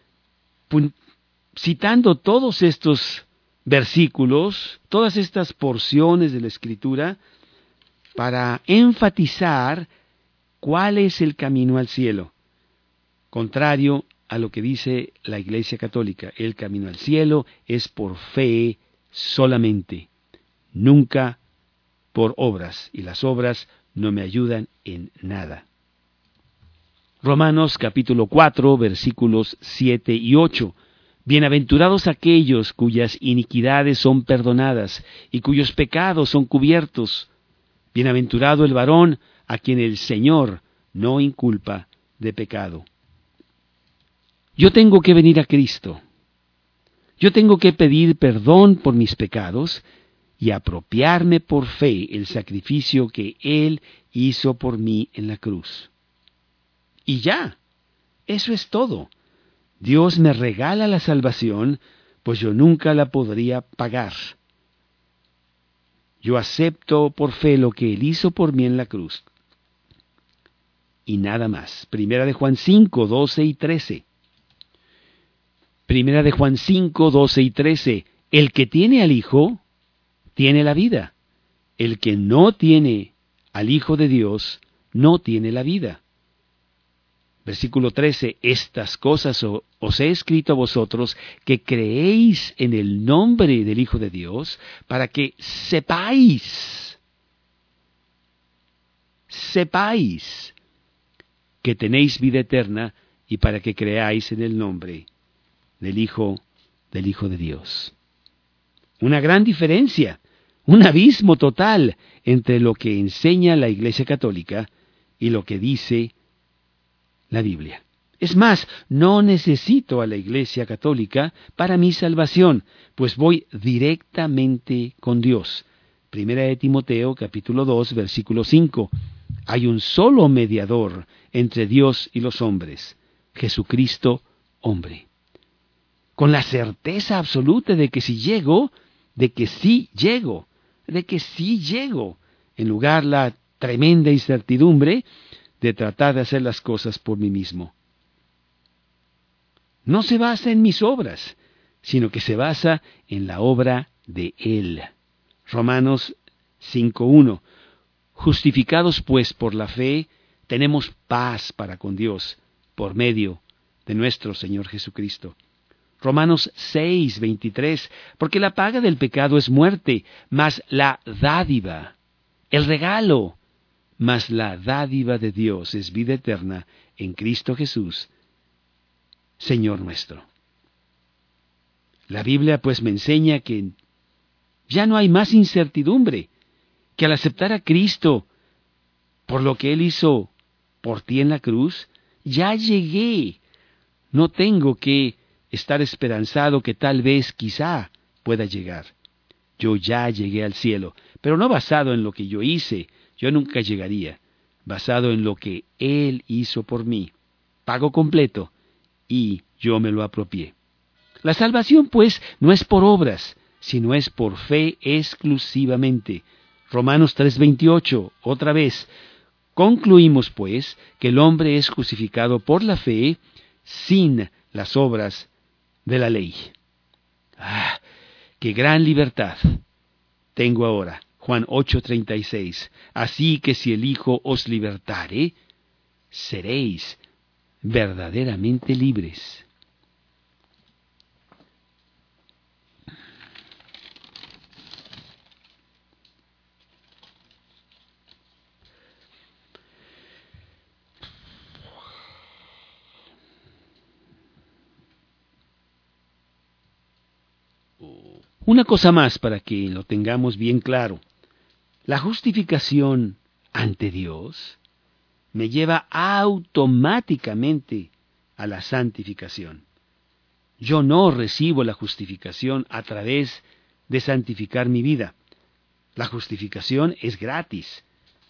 citando todos estos versículos, todas estas porciones de la Escritura, para enfatizar cuál es el camino al cielo. Contrario a lo que dice la Iglesia Católica, el camino al cielo es por fe solamente, nunca por obras, y las obras no me ayudan en nada. Romanos capítulo 4, versículos 7 y 8. Bienaventurados aquellos cuyas iniquidades son perdonadas y cuyos pecados son cubiertos. Bienaventurado el varón a quien el Señor no inculpa de pecado. Yo tengo que venir a Cristo. Yo tengo que pedir perdón por mis pecados y apropiarme por fe el sacrificio que Él hizo por mí en la cruz. Y ya, eso es todo. Dios me regala la salvación, pues yo nunca la podría pagar. Yo acepto por fe lo que Él hizo por mí en la cruz. Y nada más. Primera de Juan 5, 12 y 13. Primera de Juan 5, 12 y 13. El que tiene al Hijo, tiene la vida. El que no tiene al Hijo de Dios, no tiene la vida. Versículo 13. Estas cosas os he escrito a vosotros que creéis en el nombre del Hijo de Dios, para que sepáis que tenéis vida eterna y para que creáis en el nombre del Hijo de Dios. Una gran diferencia, un abismo total entre lo que enseña la Iglesia Católica y lo que dice la Biblia. Es más, no necesito a la Iglesia Católica para mi salvación, pues voy directamente con Dios. Primera de Timoteo, capítulo 2, versículo 5. Hay un solo mediador entre Dios y los hombres, Jesucristo, hombre. Con la certeza absoluta de que sí llego, en lugar la tremenda incertidumbre de tratar de hacer las cosas por mí mismo. No se basa en mis obras, sino que se basa en la obra de Él. Romanos 5:1. Justificados pues por la fe, tenemos paz para con Dios, por medio de nuestro Señor Jesucristo. Romanos 6:23. Porque la paga del pecado es muerte, mas la dádiva, el regalo, mas la dádiva de Dios es vida eterna en Cristo Jesús, Señor nuestro. La Biblia pues me enseña que ya no hay más incertidumbre, que al aceptar a Cristo por lo que Él hizo por ti en la cruz, ya llegué. No tengo que estar esperanzado que tal vez, quizá, pueda llegar. Yo ya llegué al cielo, pero no basado en lo que yo hice. Yo nunca llegaría, basado en lo que Él hizo por mí. Pago completo, y yo me lo apropié. La salvación, pues, no es por obras, sino es por fe exclusivamente. Romanos 3:28, otra vez. Concluimos, pues, que el hombre es justificado por la fe sin las obras de la ley. ¡Ah! ¡Qué gran libertad tengo ahora! Juan 8:36. Así que si el Hijo os libertare, seréis verdaderamente libres. Una cosa más para que lo tengamos bien claro. La justificación ante Dios me lleva automáticamente a la santificación. Yo no recibo la justificación a través de santificar mi vida. La justificación es gratis.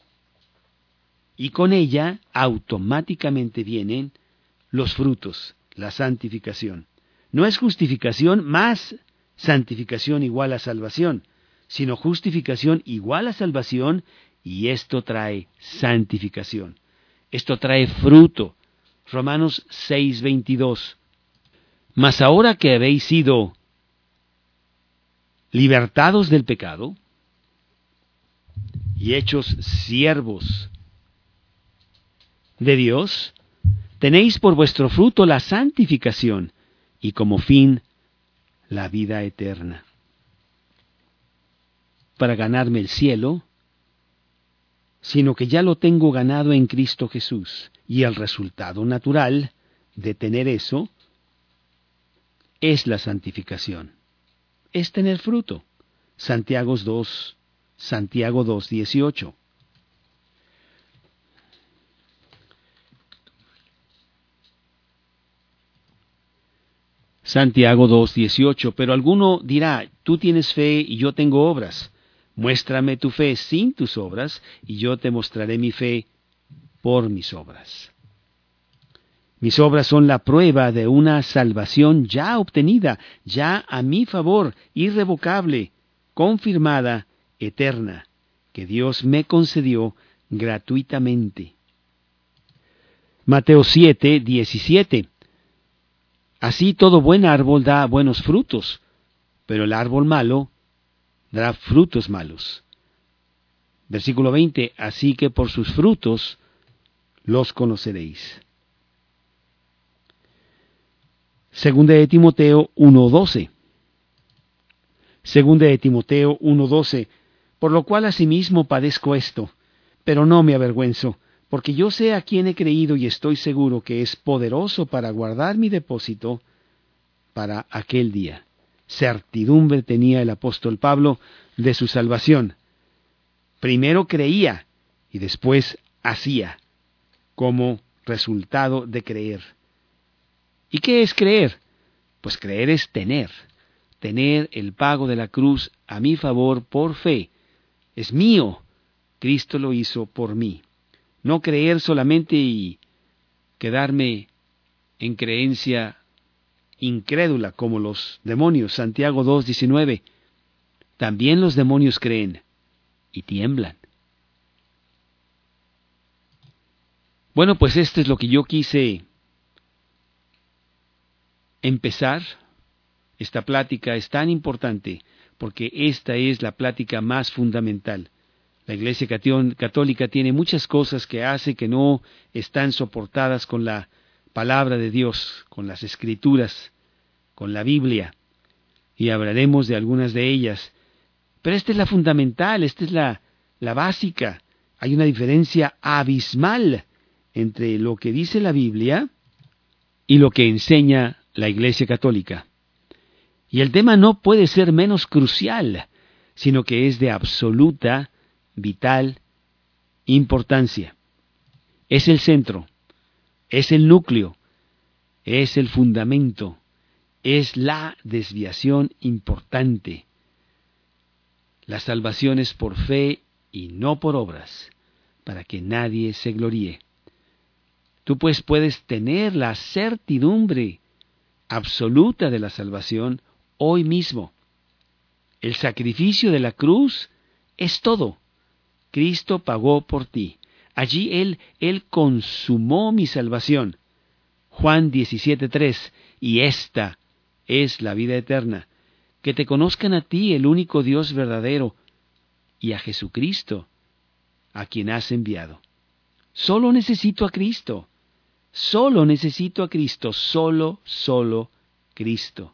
Y con ella automáticamente vienen los frutos, la santificación. No es justificación más santificación igual a salvación, sino justificación igual a salvación, y esto trae santificación. Esto trae fruto. Romanos 6:22. Mas ahora que habéis sido libertados del pecado y hechos siervos de Dios, tenéis por vuestro fruto la santificación y como fin la vida eterna. Para ganarme el cielo, sino que ya lo tengo ganado en Cristo Jesús. Y el resultado natural de tener eso es la santificación. Es tener fruto. Santiago 2:18. Santiago 2:18. Pero alguno dirá, tú tienes fe y yo tengo obras. Muéstrame tu fe sin tus obras, y yo te mostraré mi fe por mis obras. Mis obras son la prueba de una salvación ya obtenida, ya a mi favor, irrevocable, confirmada, eterna, que Dios me concedió gratuitamente. Mateo 7:17. Así todo buen árbol da buenos frutos, pero el árbol malo dará frutos malos. Versículo 20. Así que por sus frutos los conoceréis. Segunda de Timoteo 1:12. Segunda de Timoteo 1:12. Por lo cual asimismo padezco esto, pero no me avergüenzo, porque yo sé a quién he creído y estoy seguro que es poderoso para guardar mi depósito para aquel día. Certidumbre tenía el apóstol Pablo de su salvación. Primero creía y después hacía, como resultado de creer. ¿Y qué es creer? Pues creer es tener el pago de la cruz a mi favor por fe. Es mío, Cristo lo hizo por mí. No creer solamente y quedarme en creencia incrédula como los demonios. Santiago 2:19. También los demonios creen y tiemblan. Bueno, pues esto es lo que yo quise empezar. Esta plática es tan importante porque esta es la plática más fundamental. La Iglesia Católica tiene muchas cosas que hace que no están soportadas con la palabra de Dios, con las Escrituras, con la Biblia, y hablaremos de algunas de ellas. Pero esta es la fundamental, esta es la básica. Hay una diferencia abismal entre lo que dice la Biblia y lo que enseña la Iglesia Católica. Y el tema no puede ser menos crucial, sino que es de absoluta, vital importancia. Es el centro, es el núcleo, es el fundamento, es la desviación importante. La salvación es por fe y no por obras, para que nadie se gloríe. Tú pues puedes tener la certidumbre absoluta de la salvación hoy mismo. El sacrificio de la cruz es todo. Cristo pagó por ti. Allí Él consumó mi salvación. Juan 17:3. Y esta es la vida eterna, que te conozcan a ti, el único Dios verdadero, y a Jesucristo, a quien has enviado. Solo necesito a Cristo. Solo necesito a Cristo. Solo Cristo.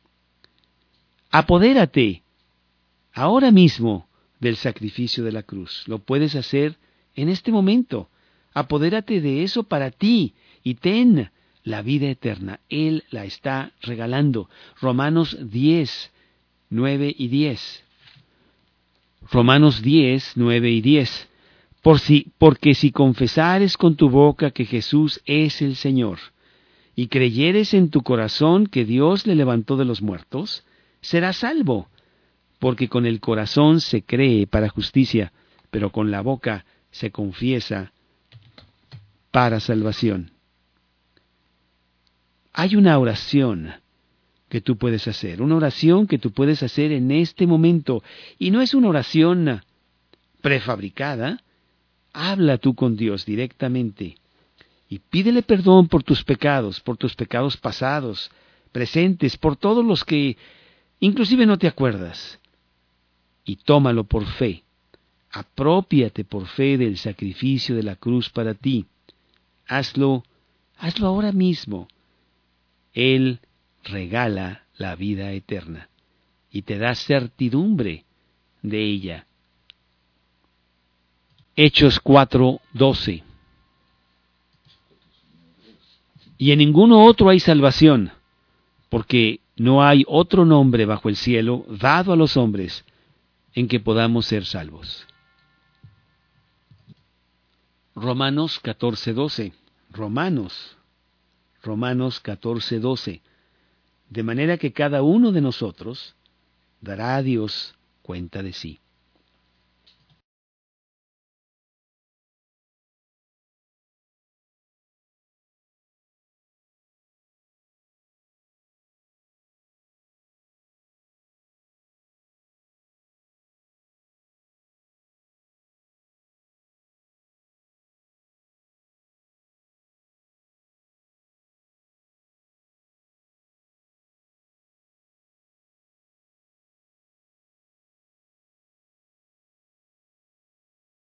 Apodérate ahora mismo del sacrificio de la cruz. Lo puedes hacer en este momento. Apodérate de eso para ti y ten la vida eterna. Él la está regalando. Romanos 10:9 y 10. Romanos 10, 9 y 10. Porque si confesares con tu boca que Jesús es el Señor, y creyeres en tu corazón que Dios le levantó de los muertos, serás salvo, porque con el corazón se cree para justicia, pero con la boca se confiesa para salvación. Hay una oración que tú puedes hacer, una oración que tú puedes hacer en este momento, y no es una oración prefabricada. Habla tú con Dios directamente y pídele perdón por tus pecados pasados, presentes, por todos los que inclusive no te acuerdas, y tómalo por fe. Aprópiate por fe del sacrificio de la cruz para ti. Hazlo ahora mismo. Él regala la vida eterna y te da certidumbre de ella. Hechos 4:12. Y en ninguno otro hay salvación, porque no hay otro nombre bajo el cielo dado a los hombres en que podamos ser salvos. Romanos 14:12. Romanos 14:12. De manera que cada uno de nosotros dará a Dios cuenta de sí.